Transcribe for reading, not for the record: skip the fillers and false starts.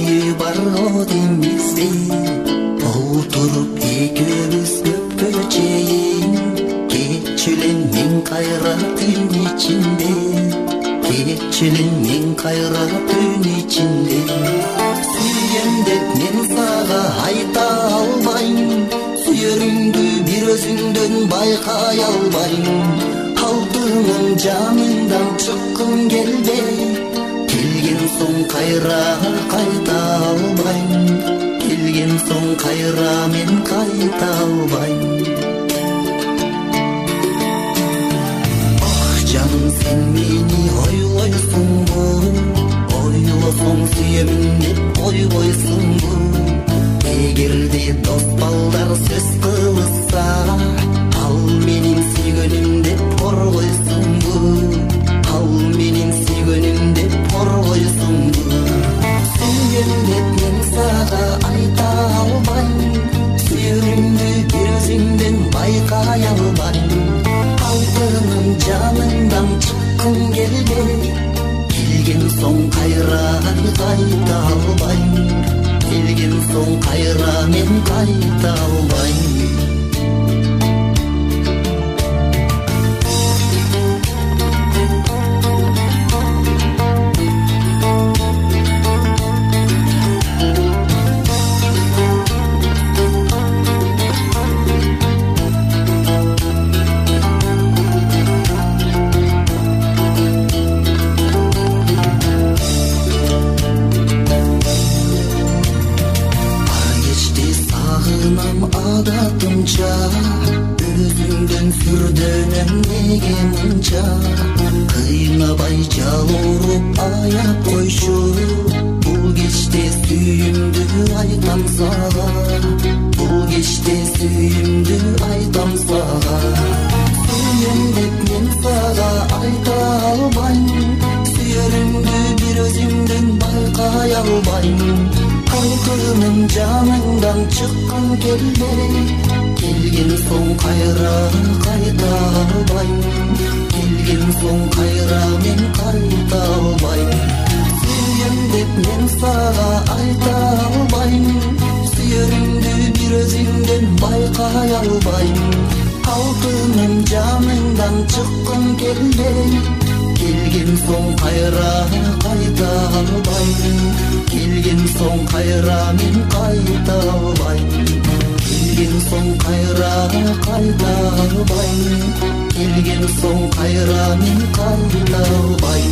ойы бар го деймизби? Отуруп экөөбүз көпкө чейин, кеччү элем мен кайра түн ичинде, кеччү элем мен кайра түн ичинде. Сүйем деп мен сага айта албайм, сүйөрүңдү бир өзүңдөн байкай албайм. Алтыным жаныңдан чыккым келбей, келген соң кайра кайта албайм, келген соң кайра мен кайта албайм. Ах жаным, сен мени ойлойсуңбу? Ойлосоң сүйөмүн деп ойбойсуңбу? Эгерде дос балдар сөз кылышса, ал менин сүйгөнүм деп коргойсуңбу? Ал менин сүйгөнүм деп коргойсуңбу? Сүйгөн деп мен сага айта албайм, сүйөрүмдү бир өзүңдөн байкай албайм. Алтыным жаныңдан чыккым келбей, келген соң кайра кайта албайм, келген соң кайра мен кайта албайм. Адатымча өзүңдөн сүрдөнөм неге мынча? Кыйнабай жалуруп аяп койчу, бул кечте сүйүмдү айтам сага, бул кечте сүйүмдү айтам сага. Сүйөм деп мен сага айта албайм, сүйөрүмдү бир өзүңдөн байкай албайм. Алтыным жаныңдан чыккым келбей, келген соң кайра кайта албайм, келген соң кайра мен кайта албайм. Сүйөм деп мен сага айта албайм, сүйөрүмдү бир өзүңдөн байкай албайм. Алтыным жаныңдан чыккым келбей, келген соң кайра кайта албайм, келген соң кайра мен кайта албайм, келген соң кайра кайта албайм, келген соң кайра мен кайта албайм.